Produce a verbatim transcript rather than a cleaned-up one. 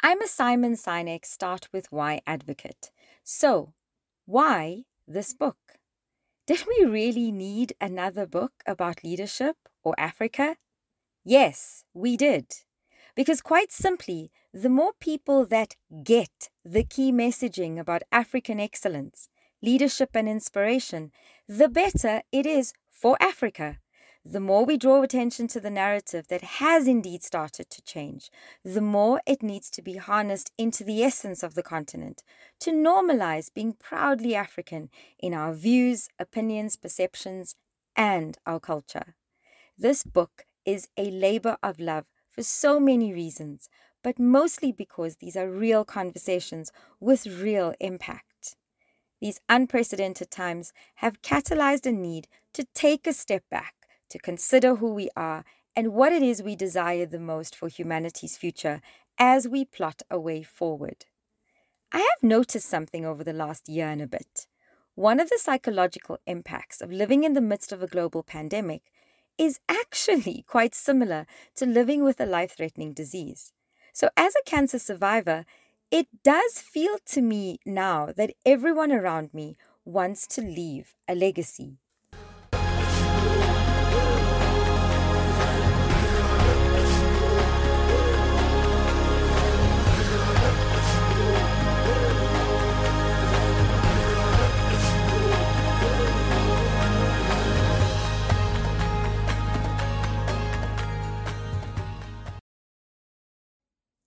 I'm a Simon Sinek Start With Why advocate. So, why this book? Did we really need another book about leadership or Africa? Yes, we did. Because quite simply, the more people that get the key messaging about African excellence, leadership, and inspiration, the better it is for Africa. The more we draw attention to the narrative that has indeed started to change, the more it needs to be harnessed into the essence of the continent to normalize being proudly African in our views, opinions, perceptions, and our culture. This book is a labor of love for so many reasons, but mostly because these are real conversations with real impact. These unprecedented times have catalyzed a need to take a step back, to consider who we are and what it is we desire the most for humanity's future as we plot a way forward. I have noticed something over the last year and a bit. One of the psychological impacts of living in the midst of a global pandemic is actually quite similar to living with a life-threatening disease. So as a cancer survivor, it does feel to me now that everyone around me wants to leave a legacy.